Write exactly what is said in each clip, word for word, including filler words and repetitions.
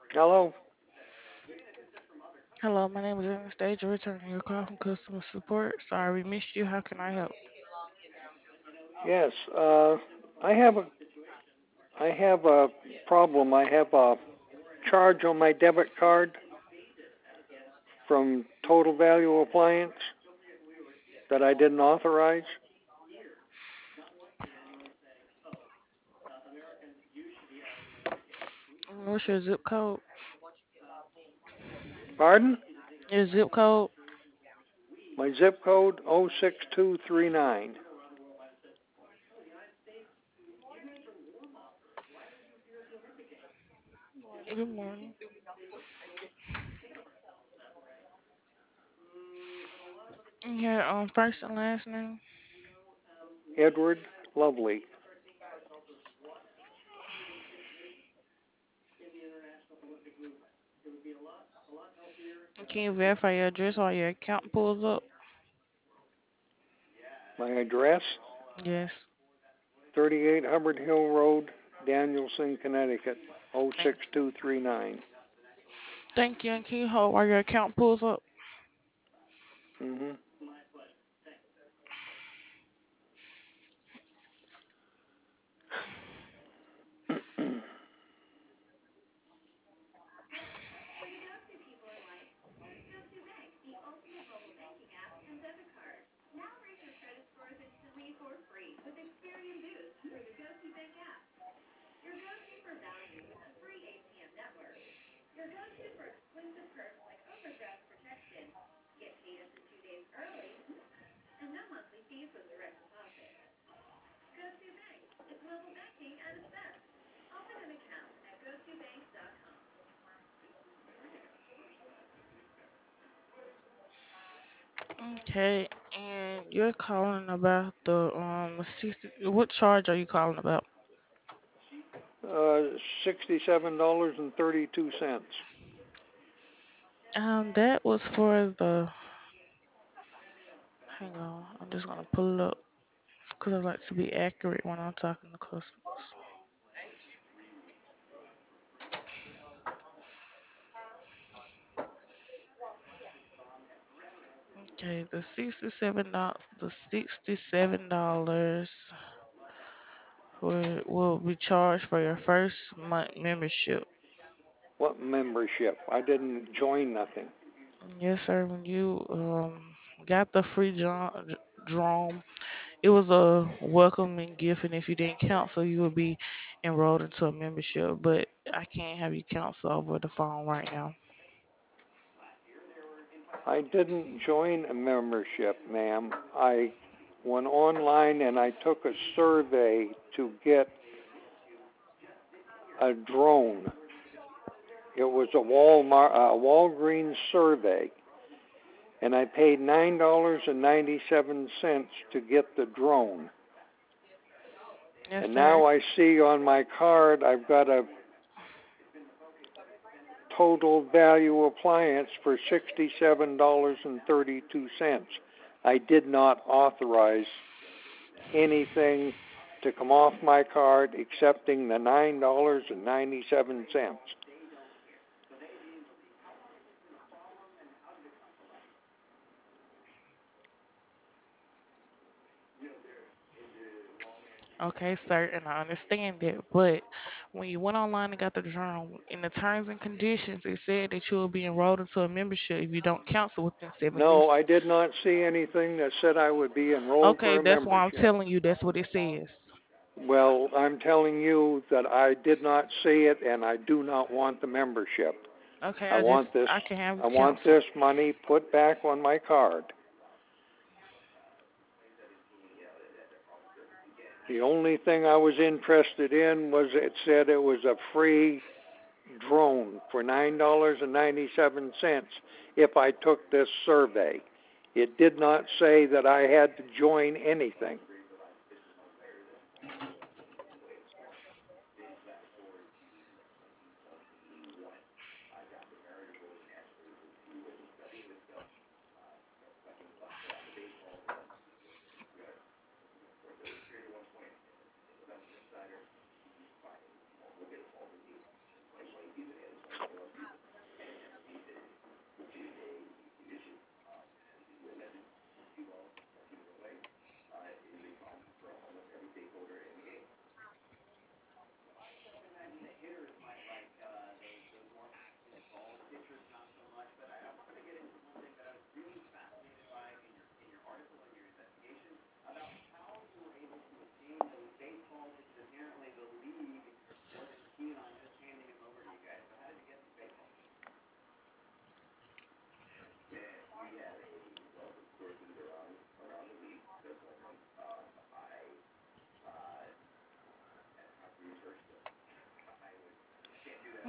Hello. Hello, my name is Anastasia, returning your call from customer support. Sorry we missed you. How can I help? Yes. Uh, I have a I have a problem. I have a charge on my debit card from Total Value Appliance that I didn't authorize. What's your zip code? Pardon? Your zip code? My zip code oh six two three nine. Good morning. Your um first and last name? Edward Lovely. Can you verify your address while your account pulls up? My address Yes. thirty-eight Hubbard Hill Road, Danielson, Connecticut Thank, oh six two three nine. thank you. And can you hold while your account pulls up? Mhm. Okay. And you're calling about the um sixty. What charge are you calling about? uh, sixty-seven dollars and thirty-two cents. Um, that was for the. Hang on. I'm just gonna pull it up because I like to be accurate when I'm talking to customers. Okay, the sixty-seven dollars, the sixty-seven dollars will will be charged for your first month membership. What membership? I didn't join nothing. Yes, sir. When you um got the free drum, drum, it was a welcoming gift, and if you didn't cancel, you would be enrolled into a membership. But I can't have you cancel over the phone right now. I didn't join a membership, ma'am. I went online and I took a survey to get a drone. It was a Walmart, uh, Walgreens survey, and I paid nine dollars and ninety-seven cents to get the drone. Yes, And sir. now I see on my card I've got a Total Value Appliance for sixty-seven dollars and thirty-two cents. I did not authorize anything to come off my card excepting the nine dollars and ninety-seven cents. Okay, sir, and I understand that. But when you went online and got the drum, in the terms and conditions, it said that you will be enrolled into a membership if you don't cancel within seven No, days. I did not see anything that said I would be enrolled Okay, for a that's why I'm membership. telling you that's what it says. Well, I'm telling you that I did not see it and I do not want the membership. Okay, I I want just this I can have I it want canceled. this money put back on my card. The only thing I was interested in was it said it was a free drone for nine dollars and ninety-seven cents if I took this survey. It did not say that I had to join anything.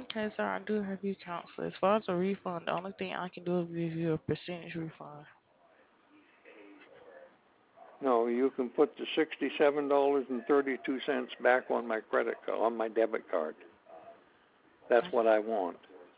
Okay, sir, I do have you counseled. As far as a refund, the only thing I can do is give you a percentage refund. No, you can put the sixty-seven dollars and thirty-two cents back on my credit card, on my debit card. That's what I want.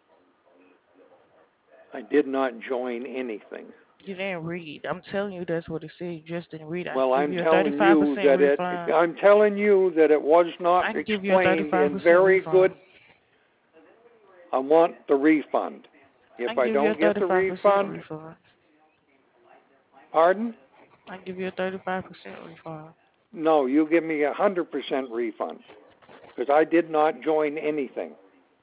I did not join anything. You didn't read. I'm telling you that's what it said. You just didn't read. I can Well, give I'm you a telling you thirty-five percent that it, refund. I'm telling you that it was not I can give you a explained thirty-five in percent very refund. good, I want the refund. I If can I give you a don't get the thirty-five percent refund, refund. pardon? I can give you a thirty-five percent refund. No, you give me a one hundred percent refund because I did not join anything.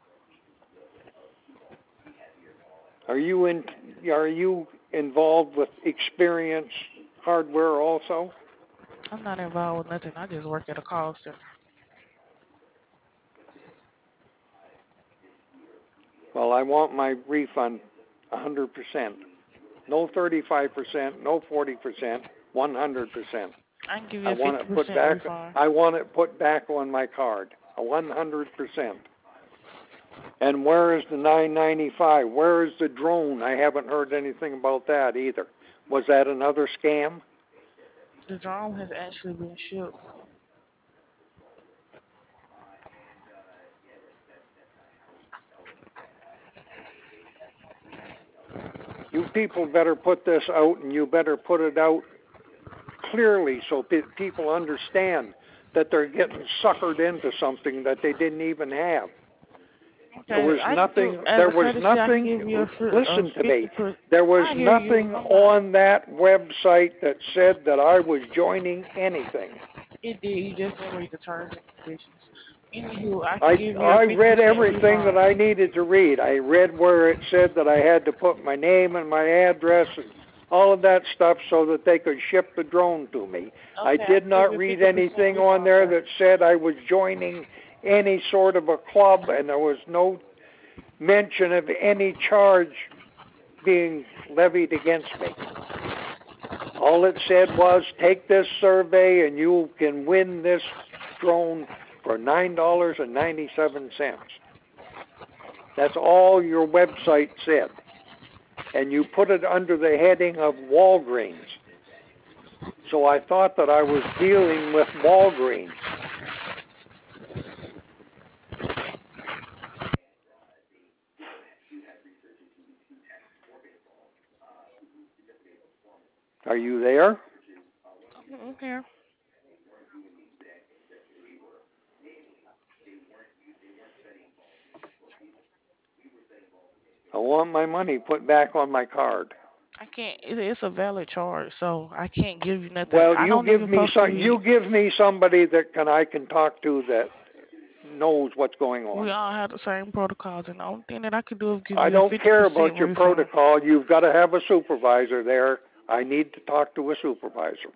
Are you in? Are you involved with Experience Hardware also? I'm not involved with nothing. I just work at a call center. Well, I want my refund one hundred percent. No thirty-five percent, no forty percent, one hundred percent. I can give you I a want fifty it put percent back. refund. I want it put back on my card. A one hundred percent. And where is the nine ninety-five? Where is the drone? I haven't heard anything about that either. Was that another scam? The drone has actually been shipped. You people better put this out, and you better put it out clearly so pe- people understand that they're getting suckered into something that they didn't even have. There Okay, was I can do nothing, as there a was courtesy. I can nothing, give you a, fr- a listen to fifty me, per. there was I hear you. nothing I'm not. on that website that said that I was joining anything. It did. You just didn't read the terms and conditions. Anywho, I can I, give you a I fifty read percent everything that refund. I needed to read. I read where it said that I had to put my name and my address and all of that stuff so that they could ship the drone to me. I Okay, I did can give not you a read fifty percent anything on refund, there sir. that said I was joining any sort of a club, and there was no mention of any charge being levied against me. All it said was, take this survey and you can win this drone for nine dollars and ninety-seven cents. That's all your website said. And you put it under the heading of Walgreens. So I thought that I was dealing with Walgreens. Are you there? Mm, here. I want my money put back on my card. I can't. it- It's a valid charge, so I can't give you nothing. Well, I you don't give even me supposed to some, read. you give me somebody that can I can talk to that knows what's going We on. all have the same protocols, and the only thing that I could do is give I you a don't fifty care percent about your refund. protocol. You've got to have a supervisor there. I need to talk to a supervisor.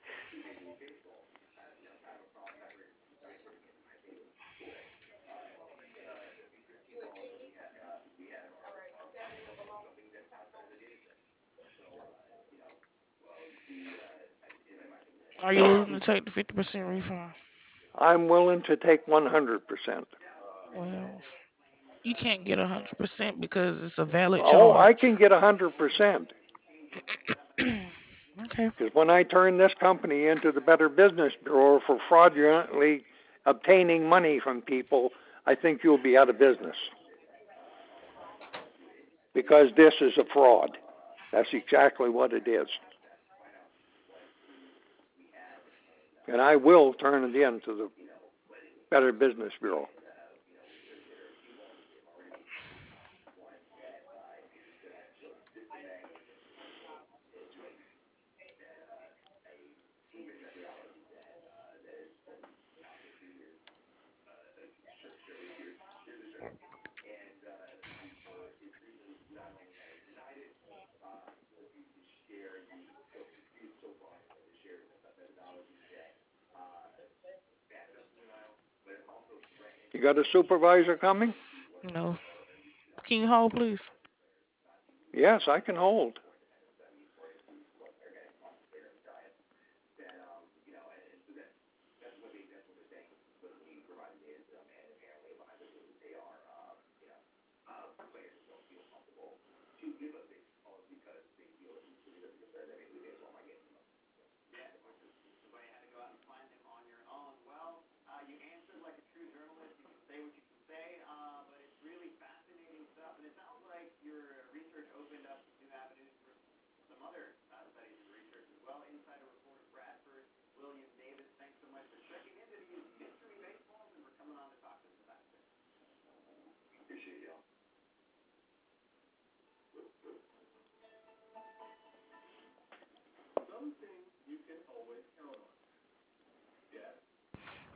Are you willing to take the fifty percent refund? I'm willing to take one hundred percent. Well, you can't get one hundred percent because it's a valid Oh, charge. I can get one hundred percent. Okay. Because when I turn this company into the Better Business Bureau for fraudulently obtaining money from people, I think you'll be out of business. Because this is a fraud. That's exactly what it is. And I will turn it in to the Better Business Bureau. You got a supervisor coming? No. Can you hold, please? Yes, I can hold.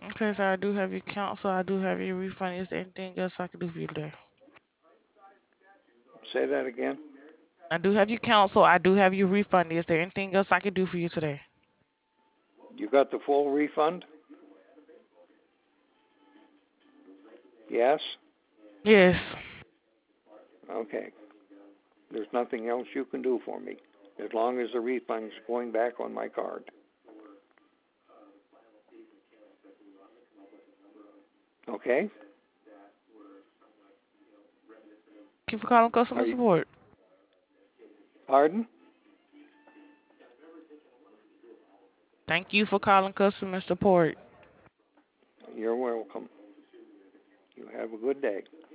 Okay, so I do have your counsel. I do have your refund. Is there anything else I can do for you today? Say that again. I do have your counsel. I do have your refund. Is there anything else I can do for you today? You got the full refund? Yes? Yes. Okay. There's nothing else you can do for me as long as the refund's going back on my card. Okay? Thank you for calling Are customer you, support. pardon? Thank you for calling customer support. You're welcome. You have a good day.